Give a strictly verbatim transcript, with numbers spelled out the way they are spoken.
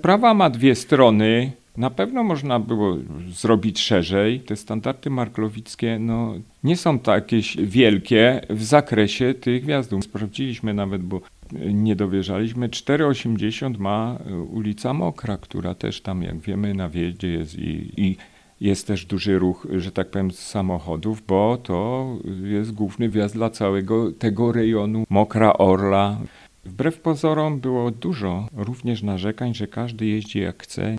sprawa ma dwie strony. Na pewno można było zrobić szerzej. Te standardy marklowickie no, nie są takie wielkie w zakresie tych wjazdów. Sprawdziliśmy nawet, bo nie dowierzaliśmy. cztery osiemdziesiąt ma ulica Mokra, która też tam, jak wiemy, na wjeździe jest i, i jest też duży ruch, że tak powiem, samochodów, bo to jest główny wjazd dla całego tego rejonu Mokra, Orla. Wbrew pozorom było dużo również narzekań, że każdy jeździ jak chce.